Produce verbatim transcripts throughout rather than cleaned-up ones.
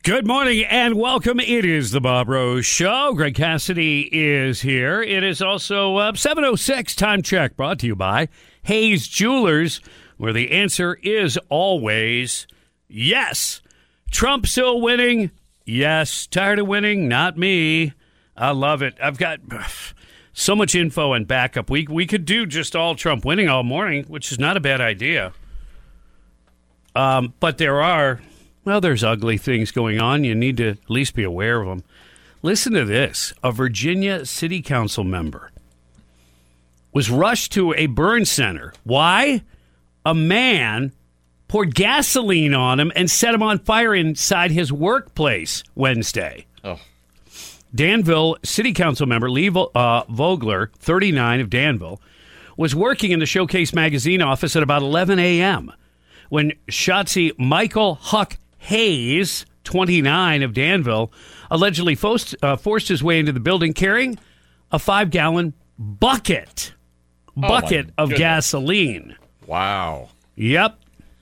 Good morning and welcome. It is the Bob Rose Show. Greg Cassidy is here. It is also uh, seven oh six time check, brought to you by Hayes Jewelers, where the answer is always yes. Trump still winning? Yes. Tired of winning? Not me. I love it. I've got so much info and backup. We, we could do just all Trump winning all morning, which is not a bad idea. Um, but there are... Well, there's ugly things going on. You need to at least be aware of them. Listen to this. A Virginia city council member was rushed to a burn center. Why? A man poured gasoline on him and set him on fire inside his workplace Wednesday. Oh. Danville city council member Lee uh, Vogler, thirty-nine, of Danville, was working in the Showcase magazine office at about eleven a.m. when Shotzi Michael Huck Hayes, twenty-nine, of Danville, allegedly forced, uh, forced his way into the building carrying a five-gallon bucket, bucket oh of gasoline. Wow. Yep.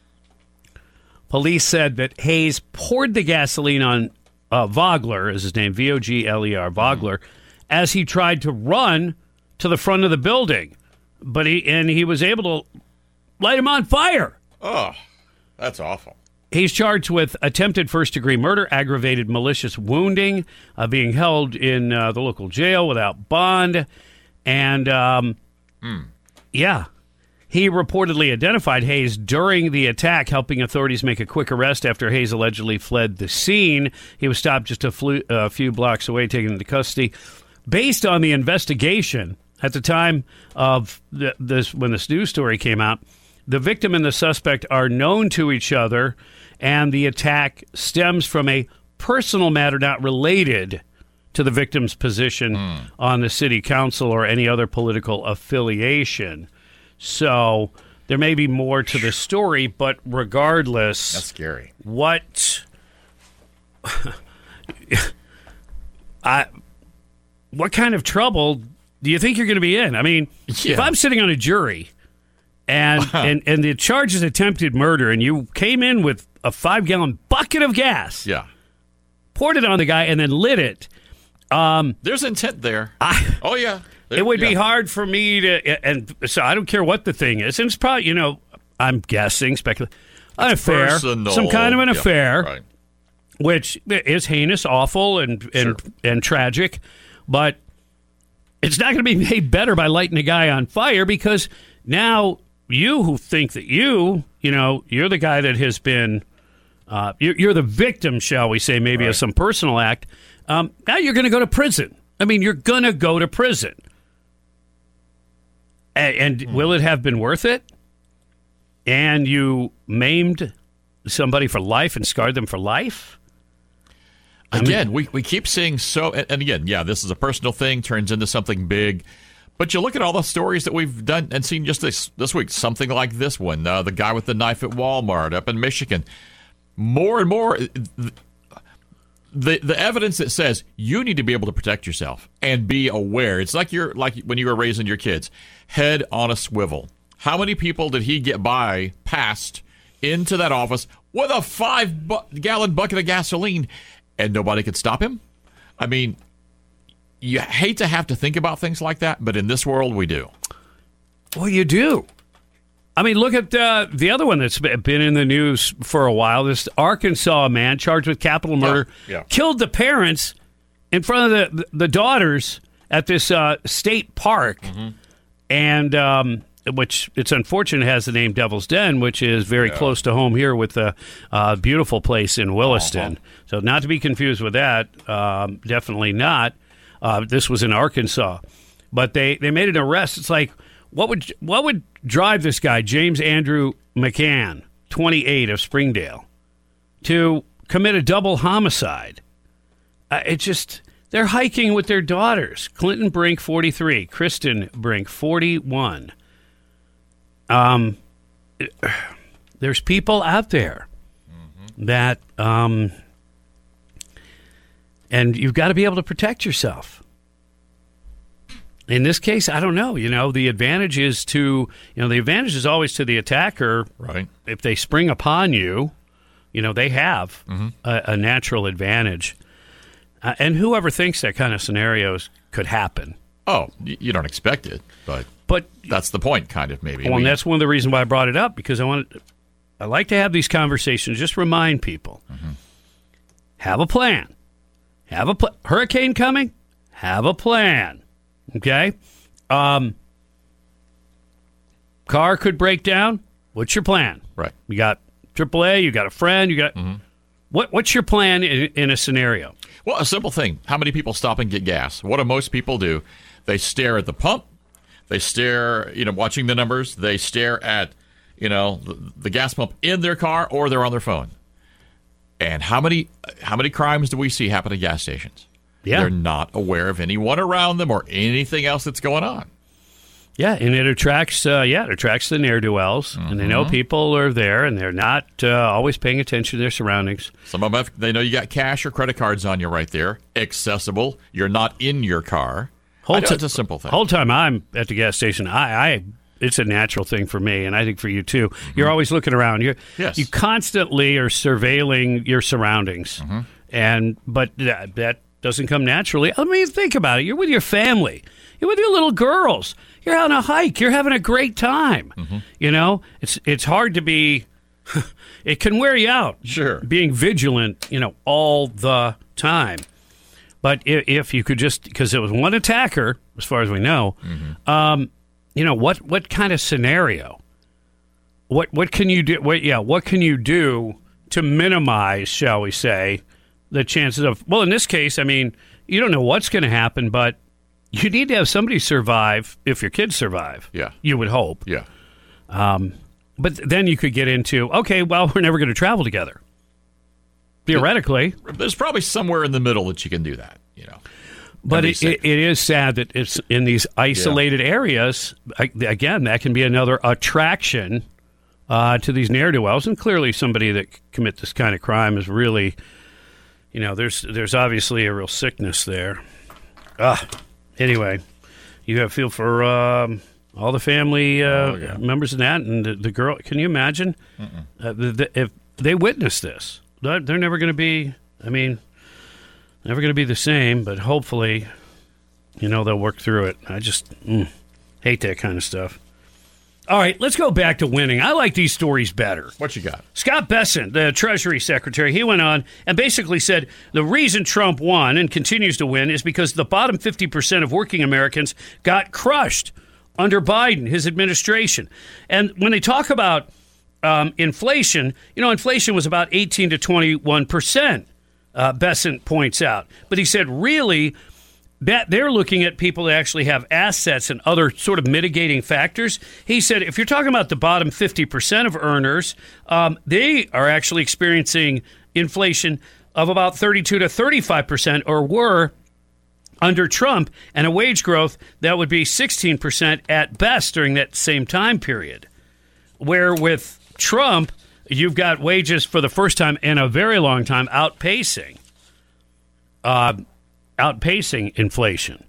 Police said that Hayes poured the gasoline on uh, Vogler, is his name, V O G L E R, Vogler, as he tried to run to the front of the building. But he and he was able to light him on fire. Oh, that's awful. He's charged with attempted first-degree murder, aggravated malicious wounding, uh, being held in uh, the local jail without bond. And, um, mm. yeah, he reportedly identified Hayes during the attack, helping authorities make a quick arrest after Hayes allegedly fled the scene. He was stopped just a flu- uh, few blocks away, taken into custody. Based on the investigation, at the time of the, this, when this news story came out, the victim and the suspect are known to each other, and the attack stems from a personal matter not related to the victim's position mm. on the city council or any other political affiliation. So there may be more to the story, but regardless... That's scary. What... I, what kind of trouble do you think you're going to be in? I mean, yeah. if I'm sitting on a jury... And, and and the charge is attempted murder, and you came in with a five-gallon bucket of gas. Yeah. Poured it on the guy and then lit it. Um, There's intent there. I, oh, yeah. There, it would yeah. be hard for me to, and so I don't care what the thing is. And it's probably, you know, I'm guessing, speculating, an it's affair. Personal. Some kind of an yeah, affair, right. which is heinous, awful, and, and, sure. and tragic. But it's not going to be made better by lighting a guy on fire, because now... You who think that you, you know, you're the guy that has been, uh, you're, you're the victim, shall we say, maybe right. of some personal act. Um, now you're going to go to prison. I mean, you're going to go to prison. And, and mm. will it have been worth it? And you maimed somebody for life and scarred them for life? Again, I mean, we, we keep seeing so, and, and again, yeah, this is a personal thing, turns into something big. But you look at all the stories that we've done and seen just this this week, something like this one, uh, the guy with the knife at Walmart up in Michigan. More and more, the the evidence that says you need to be able to protect yourself and be aware. It's like you're like when you were raising your kids, head on a swivel. How many people did he get by past into that office with a five bu- gallon bucket of gasoline, and nobody could stop him? I mean. You hate to have to think about things like that, but in this world, we do. Well, you do. I mean, look at uh, the other one that's been in the news for a while. This Arkansas man charged with capital murder yeah, yeah. killed the parents in front of the, the daughters at this uh, state park, mm-hmm. and um, which it's unfortunate has the name Devil's Den, which is very yeah. close to home here with the uh, beautiful place in Williston. Uh-huh. So not to be confused with that, um, definitely not. Uh, this was in Arkansas, but they, they made an arrest. It's like, what would what would drive this guy, James Andrew McCann, twenty-eight, of Springdale, to commit a double homicide? Uh, it just, they're hiking with their daughters. Clinton Brink, forty-three, Kristen Brink, forty-one. Um, there's people out there mm-hmm. that... Um, And you've got to be able to protect yourself. In this case, I don't know. You know, the advantage is to, you know, the advantage is always to the attacker. Right. If they spring upon you, You know, they have Mm-hmm. a, a natural advantage. Uh, and whoever thinks that kind of scenarios could happen. Oh, y- you don't expect it, but But that's the point, kind of, maybe. well, We- and that's one of the reasons why I brought it up, because I want I like to have these conversations. Just remind people, Mm-hmm. have a plan. Have a pl- hurricane coming. Have a plan. Okay. Um, car could break down. What's your plan? Right. You got triple A. You got a friend. You got Mm-hmm. what? What's your plan in, in a scenario? Well, a simple thing. How many people stop and get gas? What do most people do? They stare at the pump. They stare, you know, watching the numbers. They stare at, you know, the, the gas pump in their car, or they're on their phone. And how many how many crimes do we see happen at gas stations? Yeah. They're not aware of anyone around them or anything else that's going on. Yeah, and it attracts, uh, yeah, it attracts the ne'er-do-wells, and they know people are there, and they're not uh, always paying attention to their surroundings. Some of them, have, they know you got cash or credit cards on you right there, accessible. You're not in your car. Whole I know ti- it's a simple thing. Whole time I'm at the gas station, I, I it's a natural thing for me, and I think for you too. You're always looking around. You're, Yes. You constantly are surveilling your surroundings, and but that, that doesn't come naturally. I mean, think about it. You're with your family. You're with your little girls. You're on a hike. You're having a great time. You know, it's it's hard to be. It can wear you out. Sure. Being vigilant, you know, all the time. But if, if you could just, because it was one attacker, as far as we know, um, you know, what what kind of scenario? What what can you do? What yeah, what can you do to minimize, shall we say, the chances of? Well, in this case, I mean, you don't know what's going to happen, but you need to have somebody survive if your kids survive. Yeah. You would hope. Yeah. But then you could get into, okay, well, we're never going to travel together. Theoretically. There's probably somewhere in the middle that you can do that, you know. But be it, safe. it, it is sad that it's in these isolated areas. I, again, that can be another attraction uh, to these ne'er-do-wells. And clearly somebody that commit this kind of crime is really, you know, there's there's obviously a real sickness there. Ah, anyway, you have feel for um, all the family uh, Oh, yeah. members of that. And the, the girl, can you imagine uh, the, the, if they witness this? They're, they're never going to be, I mean... Never going to be the same, but hopefully, you know, they'll work through it. I just mm, hate that kind of stuff. All right, let's go back to winning. I like these stories better. What you got? Scott Bessent, the Treasury Secretary, he went on and basically said the reason Trump won and continues to win is because the bottom fifty percent of working Americans got crushed under Biden, his administration. And when they talk about um, inflation, you know, inflation was about eighteen to twenty-one percent. Uh, Bessent points out. But he said, really, that they're looking at people that actually have assets and other sort of mitigating factors. He said, if you're talking about the bottom fifty percent of earners, um, they are actually experiencing inflation of about thirty-two to thirty-five percent, or were under Trump, and a wage growth that would be sixteen percent at best during that same time period. Where with Trump, you've got wages for the first time in a very long time outpacing, uh, outpacing inflation.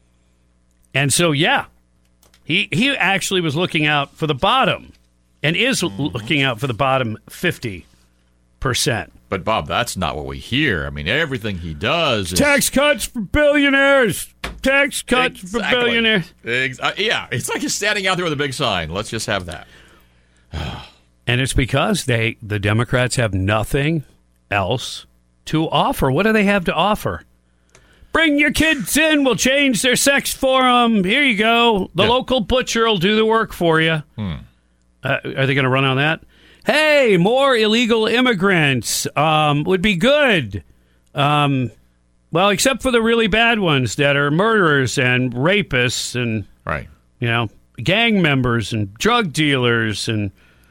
And so, yeah, he he actually was looking out for the bottom, and is Mm-hmm. looking out for the bottom fifty percent. But, Bob, that's not what we hear. I mean, everything he does is... Tax cuts for billionaires. Tax cuts for Exactly. billionaires. Ex- uh, yeah, it's like he's standing out there with a big sign. Let's just have that. And it's because they, the Democrats, have nothing else to offer. What do they have to offer? Bring your kids in. We'll change their sex for them. Here you go. The Yeah. local butcher will do the work for you. Hmm. Uh, are they going to run on that? Hey, more illegal immigrants um, would be good. Um, well, except for the really bad ones that are murderers and rapists and, Right. you know, gang members and drug dealers and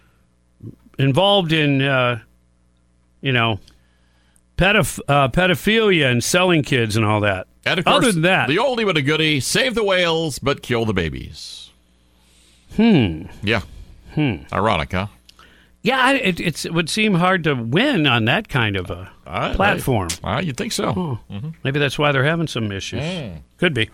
involved in, uh, you know, pedoph- uh, pedophilia and selling kids and all that. And, of course, Other than that, the oldie but a goodie, save the whales but kill the babies. Hmm. Yeah. Hmm. Ironic, huh? yeah, it, it's, it would seem hard to win on that kind of a Uh, platform. Uh, you'd think so. Maybe that's why they're having some issues. Mm. Could be.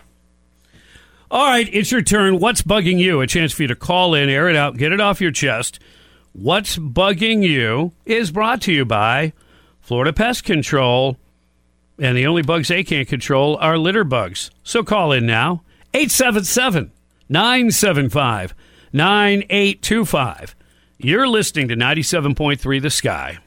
All right, it's your turn. What's bugging you? A chance for you to call in, air it out, get it off your chest. What's Bugging You is brought to you by Florida Pest Control. And the only bugs they can't control are litter bugs. So call in now, eight seven seven, nine seven five, nine eight two five. You're listening to ninety-seven point three The Sky.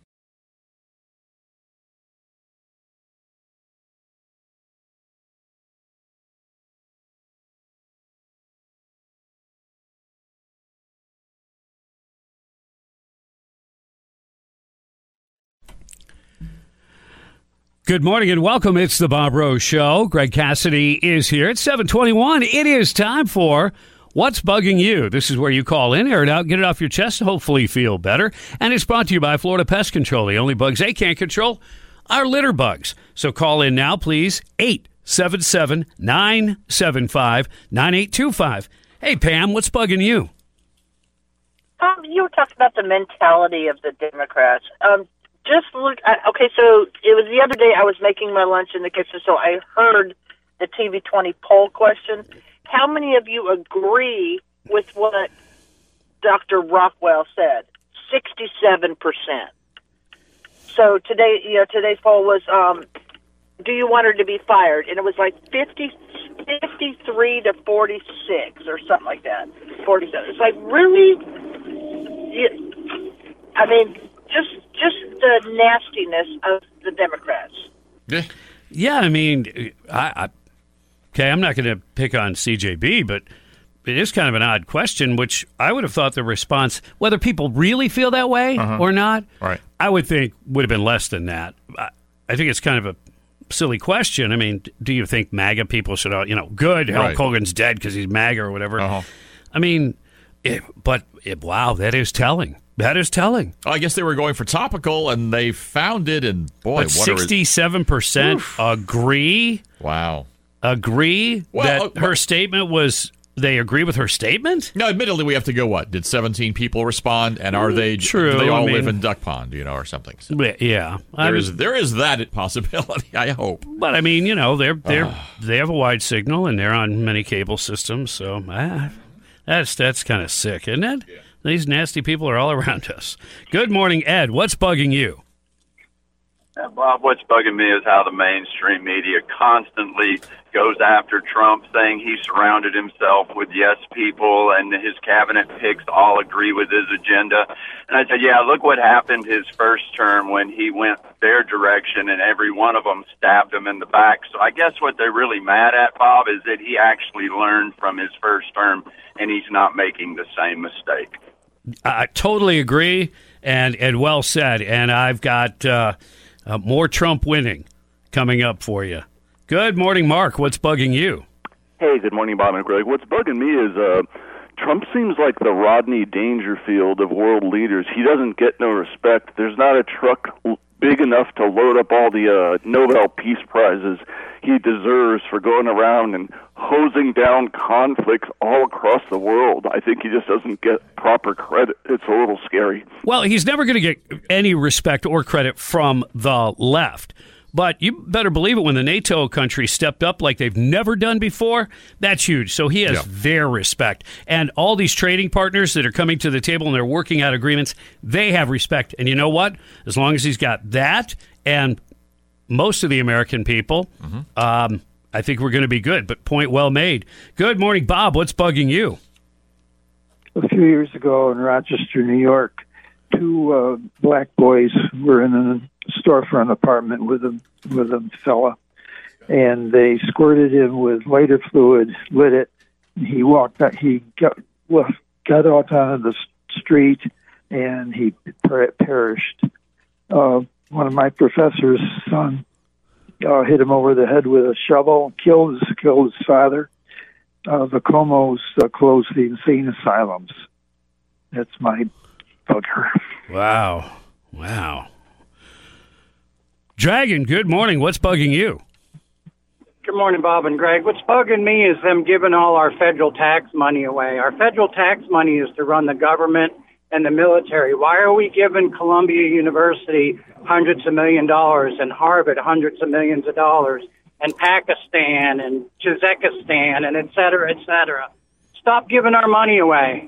Good morning and welcome. It's the Bob Rose Show. Greg Cassidy is here. It's seven twenty-one. It is time for What's Bugging You? This is where you call in, air it out, get it off your chest, hopefully feel better. And it's brought to you by Florida Pest Control. The only bugs they can't control are litter bugs. So call in now, please, eight seven seven, nine seven five, nine eight two five. Hey, Pam, what's bugging you? Um, you were talking about the mentality of the Democrats. Um, Just look. Okay, so it was the other day I was making my lunch in the kitchen, so I heard the T V twenty poll question. How many of you agree with what Doctor Rockwell said? Sixty-seven percent. So today, you know, today's poll was, um, do you want her to be fired? And it was like fifty, fifty-three to forty-six or something like that. forty-seven. It's like, really? You, I mean, just just the nastiness of the Democrats. Yeah, yeah I mean, I, I okay, I'm not going to pick on C J B, but it is kind of an odd question, which I would have thought the response, whether people really feel that way uh-huh. or not, right. I would think would have been less than that. I, I think it's kind of a silly question. I mean, do you think MAGA people should, you know, good, Hulk right. Hogan's dead because he's MAGA or whatever? Uh-huh. I mean, it, but it, wow, that is telling. That is telling. I guess they were going for topical, and they found it, and boy, but what sixty-seven percent agree. Wow. Agree well, that uh, her statement was, they agree with her statement? Now, admittedly, we have to go, what? Did seventeen people respond, and are they, True, do they all I mean, live in Duck Pond, you know, or something? So yeah. I there, mean, is, there is that possibility, I hope. But, I mean, you know, they're, they're, they have a wide signal, and they're on many cable systems, so ah, that's, that's kind of sick, isn't it? Yeah. These nasty people are all around us. Good morning, Ed. What's bugging you? Uh, Bob, what's bugging me is how the mainstream media constantly goes after Trump, saying he surrounded himself with yes people and his cabinet picks all agree with his agenda. And I said, yeah, look what happened his first term when he went their direction and every one of them stabbed him in the back. So I guess what they're really mad at, Bob, is that he actually learned from his first term and he's not making the same mistake. I totally agree, and, and well said. And I've got uh, uh, more Trump winning coming up for you. Good morning, Mark. What's bugging you? Hey, good morning, Bob and Greg. What's bugging me is uh, Trump seems like the Rodney Dangerfield of world leaders. He doesn't get no respect. There's not a truck big enough to load up all the uh, Nobel Peace Prizes he deserves for going around and hosing down conflicts all across the world. I think he just doesn't get proper credit. It's a little scary. Well, he's never going to get any respect or credit from the left. But you better believe it, when the NATO countries stepped up like they've never done before, that's huge. So he has yeah. their respect. And all these trading partners that are coming to the table and they're working out agreements, they have respect. And you know what? As long as he's got that and most of the American people, mm-hmm. um, I think we're going to be good. But point well made. Good morning, Bob. What's bugging you? A few years ago in Rochester, New York, two uh, black boys were in a storefront apartment with a with a fella, and they squirted him with lighter fluid, lit it. And he walked out. He got well, got out onto the street, and he per- perished. Uh, one of my professor's son uh, hit him over the head with a shovel, killed his, killed his father. Uh, the Comos uh, closed the insane asylums. That's my bugger. Wow. Wow. Dragon, good morning. What's bugging you? Good morning, Bob and Greg. What's bugging me is them giving all our federal tax money away. Our federal tax money is to run the government and the military. Why are we giving Columbia University hundreds of million dollars and Harvard hundreds of millions of dollars and Pakistan and Tajikistan and et cetera, et cetera? Stop giving our money away.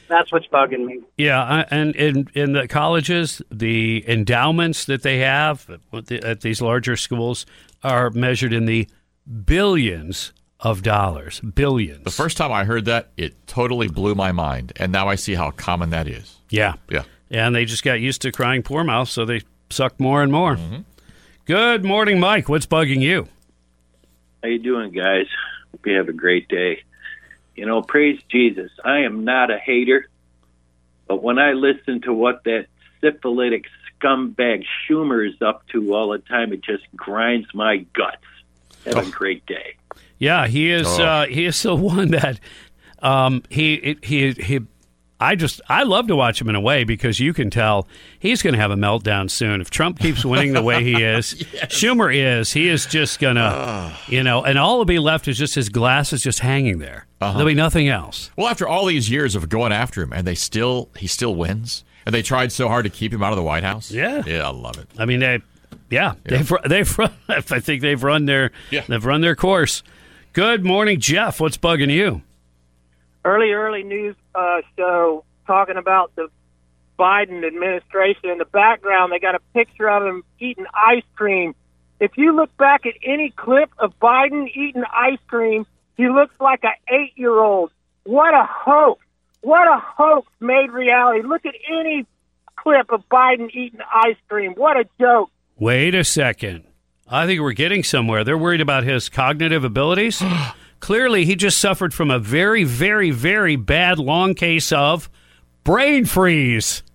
That's what's bugging me. Yeah, I- and in in the colleges, the endowments that they have at the- at these larger schools are measured in the billions of dollars. Billions. The first time I heard that, it totally blew my mind, and now I see how common that is. Yeah. Yeah. And they just got used to crying poor mouth, so they suck more and more. Mm-hmm. Good morning, Mike. What's bugging you? How you doing, guys? Hope you have a great day. You know, praise Jesus. I am not a hater, but when I listen to what that syphilitic scumbag Schumer is up to all the time, it just grinds my guts. Have oh. a great day. Yeah, he is. Oh. Uh, he is the one that um, he he he. I just I love to watch him in a way because you can tell he's going to have a meltdown soon if Trump keeps winning the way he is. Yes. Schumer is. He is just going to, uh. you know, and all will be left is just his glasses just hanging there. Uh-huh. There'll be nothing else. Well, after all these years of going after him, and they still he still wins, and they tried so hard to keep him out of the White House. Yeah, yeah, I love it. I mean, they, yeah, yeah. they've they've run, I think they've run their yeah. they've run their course. Good morning, Jeff. What's bugging you? Early, early news uh, show talking about the Biden administration. In the background, they got a picture of him eating ice cream. If you look back at any clip of Biden eating ice cream, he looks like an eight-year-old. What a hoax. What a hoax made reality. Look at any clip of Biden eating ice cream. What a joke. Wait a second. I think we're getting somewhere. They're worried about his cognitive abilities. Clearly, he just suffered from a very, very, very bad long case of brain freeze.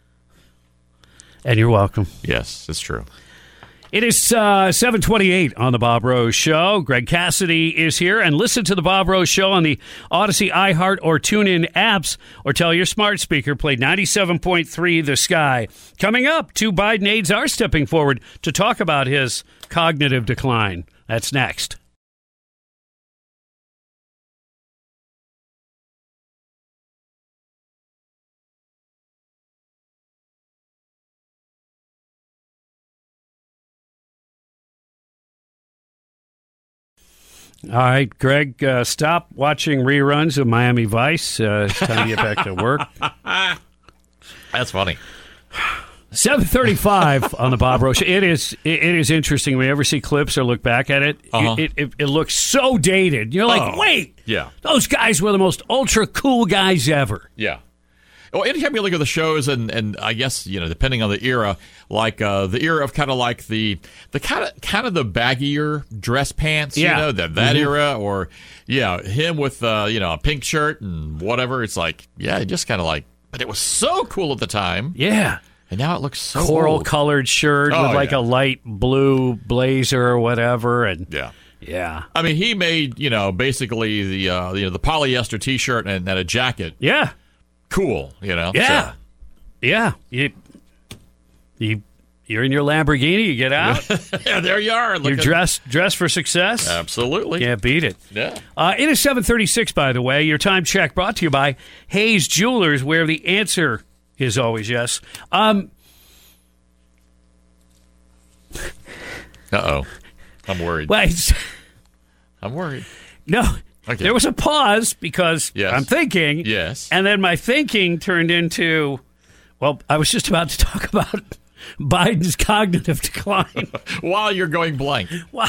And you're welcome. Yes, it's true. It is uh, seven twenty-eight on the Bob Rose Show. Greg Cassidy is here. And listen to the Bob Rose Show on the Odyssey, iHeart, or TuneIn apps. Or tell your smart speaker, play ninety-seven point three The Sky. Coming up, two Biden aides are stepping forward to talk about his cognitive decline. That's next. All right, Greg, uh, stop watching reruns of Miami Vice. Uh, it's time to get back to work. That's funny. seven thirty-five on the Bob Rose Show. It is, it, it is interesting. When you ever see clips or look back at it, uh-huh. it, it, it looks so dated. You're like, oh, wait, yeah, those guys were the most ultra cool guys ever. Yeah. Well, anytime you look at the shows, and, and I guess, you know, depending on the era, like uh, the era of kind of like the the kind of kind of the baggier dress pants, yeah. you know, that that mm-hmm. era, or yeah, him with uh, you know, a pink shirt and whatever. It's like, yeah, just kind of like, but it was so cool at the time. Yeah. And now it looks so coral old. colored shirt oh, with like yeah. a light blue blazer or whatever, and yeah. Yeah, I mean, he made, you know, basically the uh, you know the polyester T-shirt and, and a jacket. Yeah. Cool, you know. Yeah, so. yeah. You, you, you're in your Lamborghini. You get out. Yeah, there you are. You're dressed, dressed for success. Absolutely, can't beat it. Yeah. Uh, it is seven thirty-six. By the way, your time check brought to you by Hayes Jewelers, where the answer is always yes. Um. Uh oh, I'm worried. Wait. I'm worried. No. Okay. There was a pause because yes. I'm thinking. Yes. And then my thinking turned into, well, I was just about to talk about Biden's cognitive decline. While you're going blank. Wow.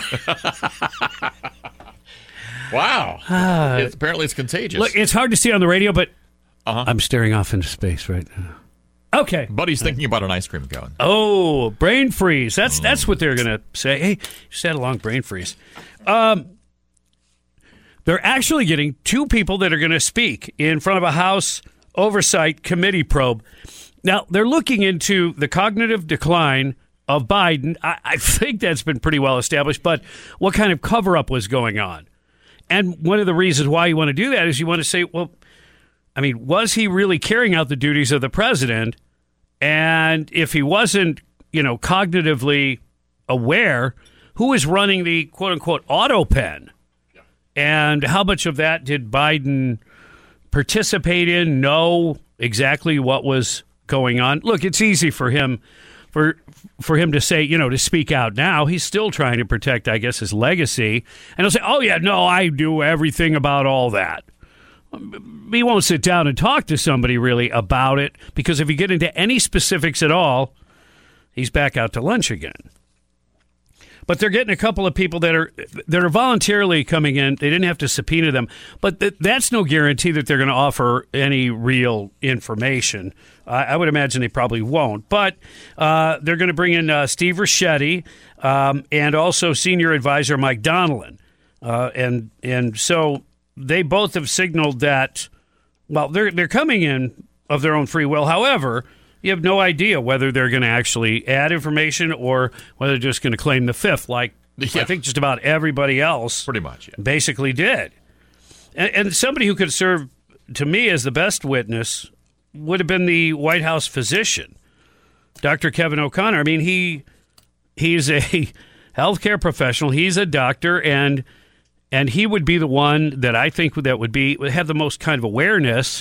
Wow. Uh, it's, apparently it's contagious. Look, it's hard to see on the radio, but uh-huh. I'm staring off into space right now. Okay. Buddy's thinking about an ice cream cone. Oh, brain freeze. That's, mm. that's what they're going to say. Hey, just had a long brain freeze. Um. They're actually getting two people that are going to speak in front of a House Oversight Committee probe. Now, they're looking into the cognitive decline of Biden. I, I think that's been pretty well established, but what kind of cover-up was going on? And one of the reasons why you want to do that is you want to say, well, I mean, was he really carrying out the duties of the president? And if he wasn't, you know, cognitively aware, who is running the quote-unquote auto pen? And how much of that did Biden participate in, know exactly what was going on? Look, it's easy for him for for him to say, you know, to speak out now. He's still trying to protect, I guess, his legacy. And he'll say, oh, yeah, no, I do everything about all that. he won't sit down and talk to somebody really about it, because if you get into any specifics at all, he's back out to lunch again. But they're getting a couple of people that are that are voluntarily coming in. They didn't have to subpoena them, but th- that's no guarantee that they're going to offer any real information. Uh, I would imagine they probably won't. But uh, they're going to bring in uh, Steve Ricchetti um, and also senior advisor Mike Donilon. Uh, and and so they both have signaled that, well, they're they're coming in of their own free will. However, you have no idea whether they're going to actually add information or whether they're just going to claim the fifth, like yeah. I think just about everybody else pretty much yeah. basically did. And, and somebody who could serve, to me, as the best witness would have been the White House physician, Doctor Kevin O'Connor. I mean, he he's a healthcare professional. He's a doctor, and and he would be the one that I think that would be would have the most kind of awareness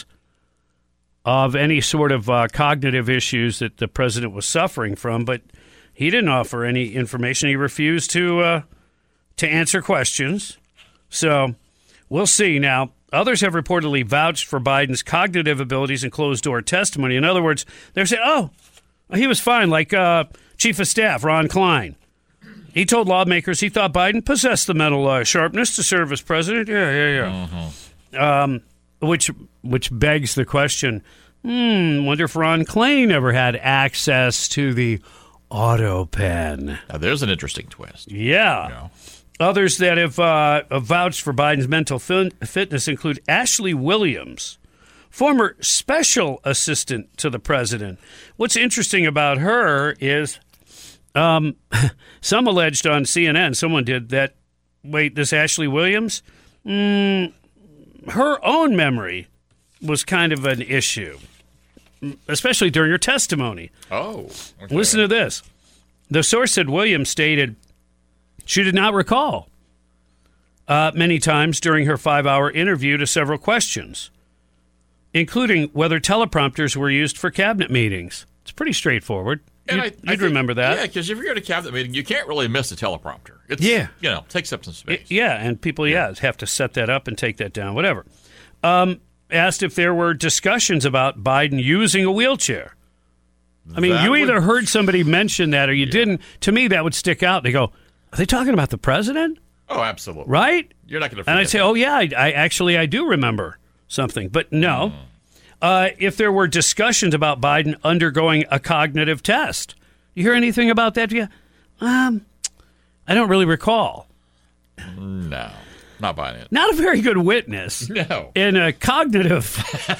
of any sort of uh, cognitive issues that the president was suffering from, but he didn't offer any information. He refused to uh, to answer questions. So we'll see. Now, others have reportedly vouched for Biden's cognitive abilities in closed-door testimony. In other words, they're saying, oh, he was fine, like uh, Chief of Staff Ron Klein. He told lawmakers he thought Biden possessed the mental uh, sharpness to serve as president. Yeah, yeah, yeah. Mm-hmm. Um, which which begs the question, hmm, wonder if Ron Klein ever had access to the auto pen. Now, there's an interesting twist. Yeah. Yeah. Others that have uh, vouched for Biden's mental fin- fitness include Ashley Williams, former special assistant to the president. What's interesting about her is um, some alleged on C N N, someone did that, wait, this Ashley Williams? Mm, her own memory was kind of an issue, especially during her testimony. Oh. Okay. Listen to this. The source said Williams stated she did not recall uh, many times during her five-hour interview to several questions, including whether teleprompters were used for cabinet meetings. It's pretty straightforward. And you'd I, I you'd think, remember that. Yeah, because if you're at a cabinet meeting, you can't really miss a teleprompter. It's, yeah. You know, takes up some space. It, yeah, and people, yeah. yeah, have to set that up and take that down, whatever. Um, asked if there were discussions about Biden using a wheelchair. I mean, that you either would... heard somebody mention that or you yeah. didn't. To me, that would stick out. They go, are they talking about the president? Oh, absolutely. Right? You're not going to And I'd say, that. oh, yeah, I, I actually, I do remember something. But no. Mm. Uh, if there were discussions about Biden undergoing a cognitive test. You hear anything about that? Yeah. Um, I don't really recall. No, not buying it. Not a very good witness. No. In a cognitive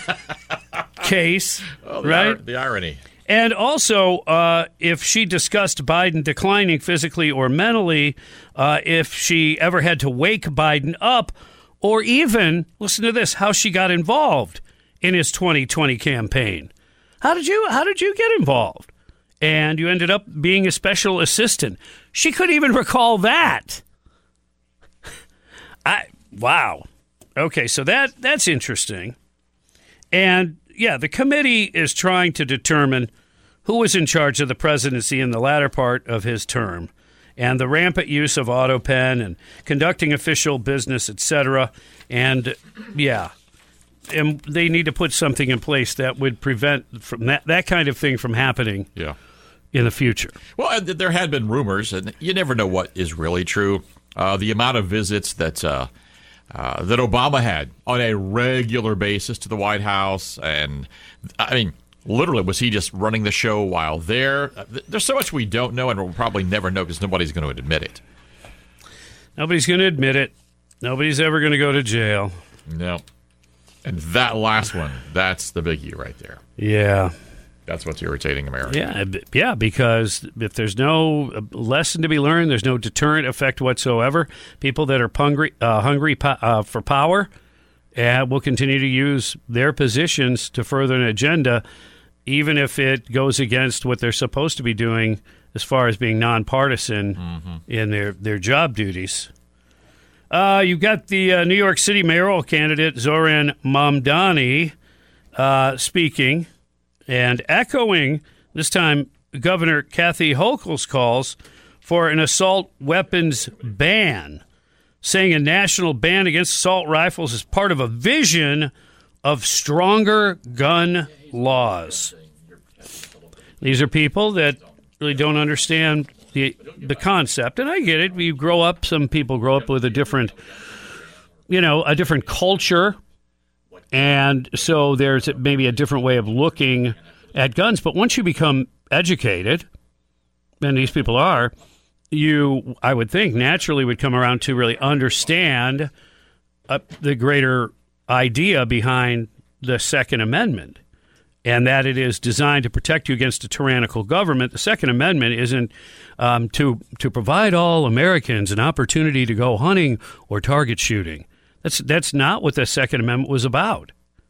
case, oh, the right? Ir- the irony. And also, uh, if she discussed Biden declining physically or mentally, uh, if she ever had to wake Biden up, or even, listen to this, how she got involved in his twenty twenty campaign. How did you, how did you get involved? And you ended up being a special assistant. She couldn't even recall that. I wow. Okay, so that that's interesting. And yeah, the committee is trying to determine who was in charge of the presidency in the latter part of his term, and the rampant use of auto pen and conducting official business, et cetera. And yeah, and they need to put something in place that would prevent from that that kind of thing from happening. Yeah. In the future. Well, there had been rumors, and you never know what is really true. Uh, the amount of visits that uh, uh, that Obama had on a regular basis to the White House, and I mean, literally, was he just running the show while there? There's so much we don't know, and we'll probably never know because nobody's going to admit it. Nobody's going to admit it. Nobody's ever going to go to jail. No. And that last one, that's the biggie right there. Yeah. That's what's irritating America. Yeah, yeah, because if there's no lesson to be learned, there's no deterrent effect whatsoever. People that are hungry, uh, hungry uh, for power uh, will continue to use their positions to further an agenda, even if it goes against what they're supposed to be doing as far as being nonpartisan mm-hmm. in their, their job duties. Uh, you've got the uh, New York City mayoral candidate, Zoran Mamdani, uh, speaking and echoing, this time, Governor Kathy Hochul's calls for an assault weapons ban. saying a national ban against assault rifles is part of a vision of stronger gun laws. These are people that really don't understand the the concept, and I get it. We grow up, some people grow up with a different, you know, a different culture, and so there's maybe a different way of looking at guns. But once you become educated, and these people are, you, I would think, naturally would come around to really understand uh, the greater idea behind the Second Amendment, and that it is designed to protect you against a tyrannical government. The Second Amendment isn't um, to to provide all Americans an opportunity to go hunting or target shooting. That's that's not what the Second Amendment was about.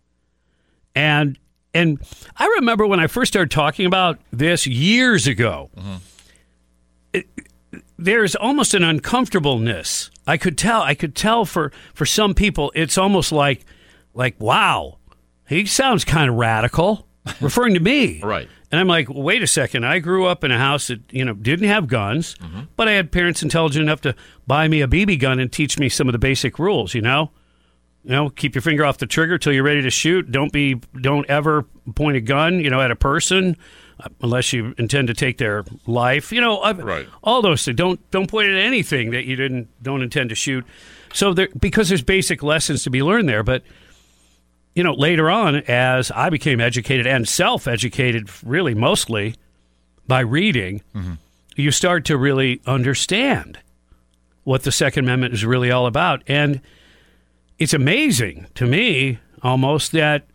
And and I remember when I first started talking about this years ago, mm-hmm. it, there's almost an uncomfortableness. I could tell. I could tell for, for some people, it's almost like, like, wow, he sounds kind of radical, referring to me. Right. And I'm like, well, wait a second. I grew up in a house that, you know, didn't have guns, mm-hmm. but I had parents intelligent enough to buy me a B B gun and teach me some of the basic rules, you know? You know, keep your finger off the trigger till you're ready to shoot. Don't be, don't ever point a gun, you know, at a person uh, unless you intend to take their life. You know, I've, right. all those things. Don't don't point at anything that you didn't don't intend to shoot. So there, because there's basic lessons to be learned there. But you know, later on, as I became educated and self-educated, really mostly by reading, mm-hmm. you start to really understand what the Second Amendment is really all about. And it's amazing to me almost that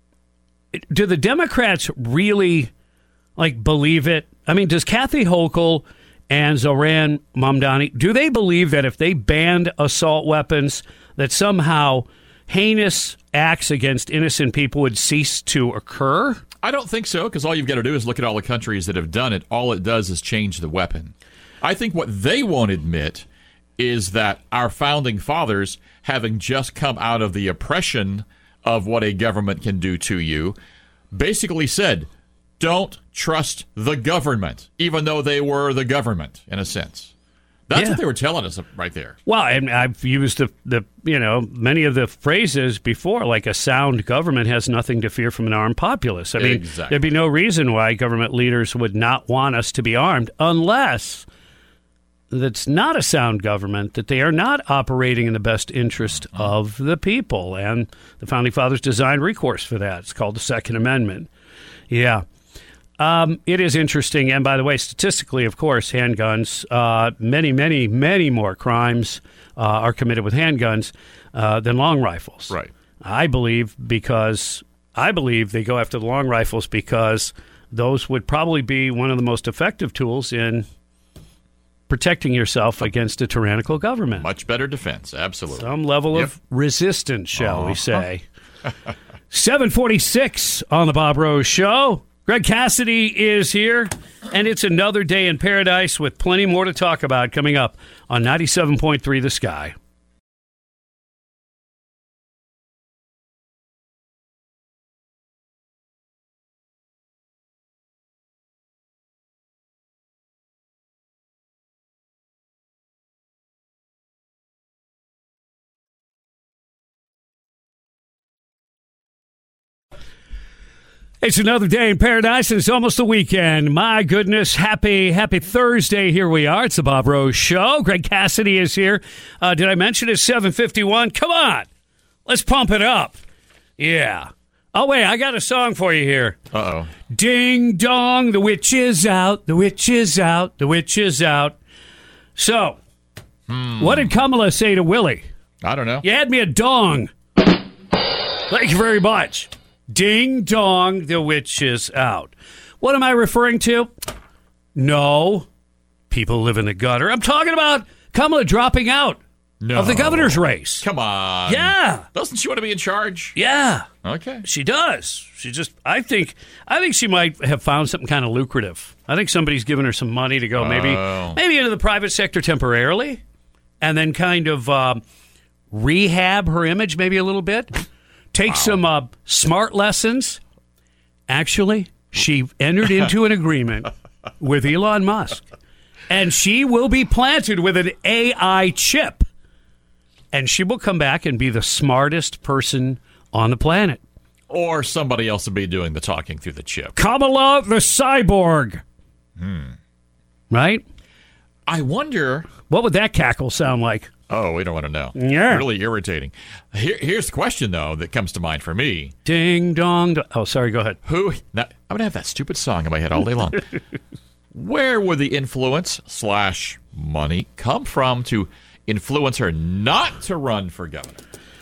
do the Democrats really like believe it? I mean, does Kathy Hochul and Zohran Mamdani, do they believe that if they banned assault weapons that somehow heinous acts against innocent people would cease to occur? I don't think so, because all you've got to do is look at all the countries that have done it. All it does is change the weapon. I think what they won't admit is that our founding fathers, having just come out of the oppression of what a government can do to you, basically said, don't trust the government, even though they were the government, in a sense. That's yeah. what they were telling us right there. Well, and I've used the, the, you know, many of the phrases before, like a sound government has nothing to fear from an armed populace. I mean, exactly. There'd be no reason why government leaders would not want us to be armed unless that's not a sound government, that they are not operating in the best interest of the people. And the Founding Fathers designed recourse for that. It's called the Second Amendment. Yeah. Um, it is interesting. And by the way, statistically, of course, handguns, uh, many, many, many more crimes uh, are committed with handguns uh, than long rifles. Right. I believe because I believe they go after the long rifles because those would probably be one of the most effective tools in protecting yourself against a tyrannical government. Much better defense, absolutely. Some level yep. of resistance, shall uh-huh. we say. seven forty-six on the Bob Rose Show. Greg Cassidy is here, and it's another day in paradise with plenty more to talk about coming up on ninety-seven point three The Sky. It's another day in paradise, and it's almost the weekend. My goodness, happy, happy Thursday. Here we are. It's the Bob Rose Show. Greg Cassidy is here. Uh, did I mention it's seven fifty-one? Come on. Let's pump it up. Yeah. Oh, wait, I got a song for you here. Uh-oh. Ding dong, the witch is out, the witch is out, the witch is out. So, hmm. what did Kamala say to Willie? I don't know. You had me a dong. Thank you very much. Ding dong, the witch is out. What am I referring to? No. People live in the gutter. I'm talking about Kamala dropping out no. of the governor's race. Come on. Yeah. Doesn't she want to be in charge? Yeah. Okay. She does. She just, I think, I think she might have found something kind of lucrative. I think somebody's given her some money to go maybe, oh. maybe into the private sector temporarily and then kind of um, rehab her image maybe a little bit. Take wow. some uh, smart lessons. Actually, she entered into an agreement with Elon Musk, and she will be planted with an A I chip and she will come back and be the smartest person on the planet. Or somebody else will be doing the talking through the chip. Kamala the cyborg. Hmm. Right? I wonder... What would that cackle sound like? Oh, we don't want to know. Yeah. Really irritating. Here, here's the question, though, that comes to mind for me. Ding, dong. Do- oh, sorry, go ahead. Who? Now, I'm going to have that stupid song in my head all day long. Where would the influence slash money come from to influence her not to run for governor?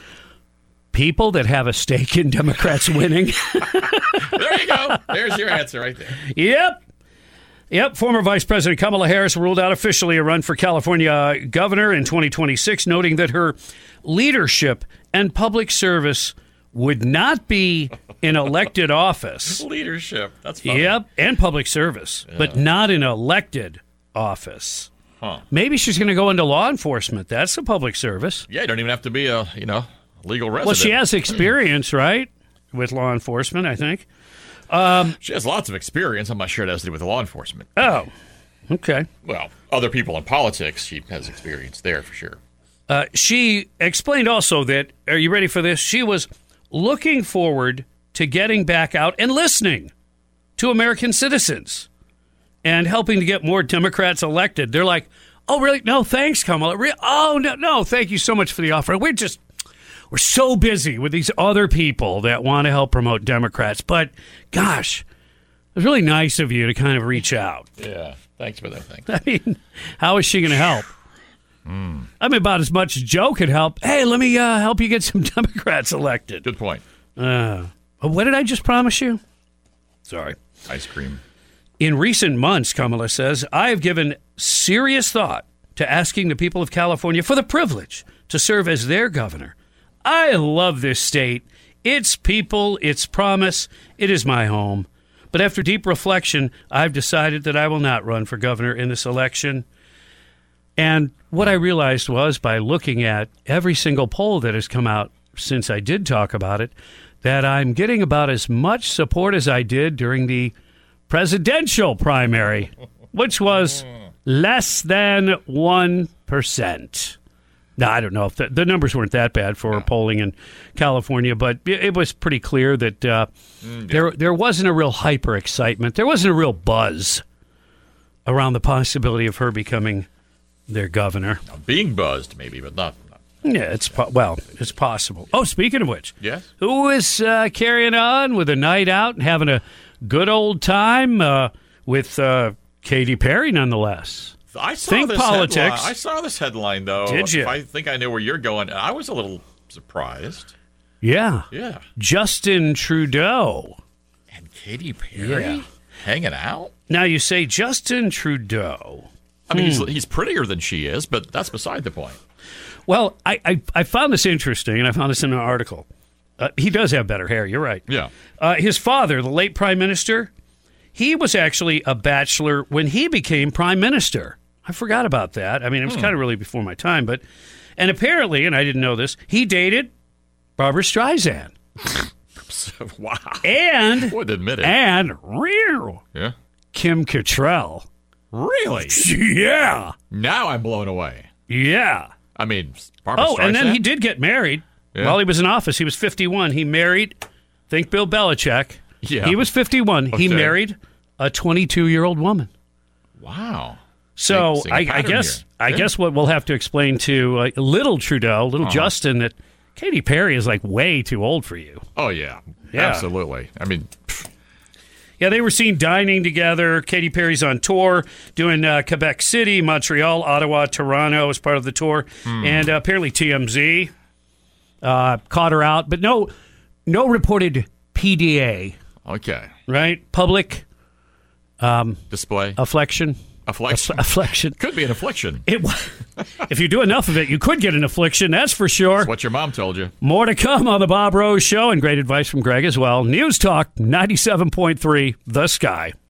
People that have a stake in Democrats winning. There you go. There's your answer right there. Yep. Yep, former Vice President Kamala Harris ruled out officially a run for California governor in twenty twenty-six, noting that her leadership and public service would not be in elected office. Leadership, that's funny. Yep, and public service, yeah. But not in elected office. Huh. Maybe she's going to go into law enforcement. That's a public service. Yeah, you don't even have to be a, you know, legal resident. Well, she has experience, right, with law enforcement, I think. Um, she has lots of experience. I'm not sure it has to do with law enforcement. Oh, okay. Well, other people in politics, she has experience there for sure. Uh, she explained also that, are you ready for this? She was looking forward to getting back out and listening to American citizens and helping to get more Democrats elected. They're like, oh, really? No, thanks, Kamala. Re- oh, no, no, thank you so much for the offer. We're just... We're so busy with these other people that want to help promote Democrats. But, gosh, it was really nice of you to kind of reach out. Yeah, thanks for that thing. I mean, how is she going to help? Mm. I mean, about as much as Joe could help. Hey, let me uh, help you get some Democrats elected. Good point. Uh, what did I just promise you? Sorry. Ice cream. In recent months, Kamala says, I have given serious thought to asking the people of California for the privilege to serve as their governor. I love this state. Its people, its promise. It is my home. But after deep reflection, I've decided that I will not run for governor in this election. And what I realized was, by looking at every single poll that has come out since I did talk about it, that I'm getting about as much support as I did during the presidential primary, which was less than one percent. Now, I don't know if the, the numbers weren't that bad for yeah. polling in California, but it, it was pretty clear that uh, mm, yeah. there there wasn't a real hyper excitement. There wasn't a real buzz around the possibility of her becoming their governor. Now, being buzzed, maybe, but not. not. Yeah, it's po- well, it's possible. Oh, speaking of which, yes, who is uh, carrying on with a night out and having a good old time uh, with uh, Katy Perry, nonetheless? I saw Think this politics. Headline. I saw this headline, though. Did you? I think I knew where you're going. I was a little surprised. Yeah. Yeah. Justin Trudeau. And Katy Perry yeah. hanging out? Now, you say Justin Trudeau. I mean, hmm. he's, he's prettier than she is, but that's beside the point. Well, I, I, I found this interesting, and I found this in an article. Uh, he does have better hair. You're right. Yeah. Uh, his father, the late prime minister, he was actually a bachelor when he became prime minister. I forgot about that. I mean, it was hmm. kind of really before my time, but and apparently, and I didn't know this, he dated Barbra Streisand. Wow. And wouldn't admit it. And real yeah. Kim Cattrall. Really? Yeah. Now I'm blown away. Yeah. I mean, Barbra Oh, Streisand? and then he did get married yeah. while he was in office. He was fifty-one. He married, think Bill Belichick. Yeah. He was fifty-one. Okay. He married a twenty-two-year-old woman. Wow. So same, same I, I guess here. I yeah. guess what we'll have to explain to uh, little Trudeau, little uh-huh. Justin, that Katy Perry is like way too old for you. Oh yeah, yeah. absolutely. I mean, pfft. yeah, they were seen dining together. Katy Perry's on tour, doing uh, Quebec City, Montreal, Ottawa, Toronto as part of the tour, hmm. and uh, apparently T M Z uh, caught her out, but no, no reported P D A. Okay, right? Public um, display affliction. Affliction. Aff- affliction. Could be an affliction. It, if you do enough of it, you could get an affliction, that's for sure. That's what your mom told you. More to come on the Bob Rose Show, and great advice from Greg as well. News Talk ninety-seven point three, The Sky.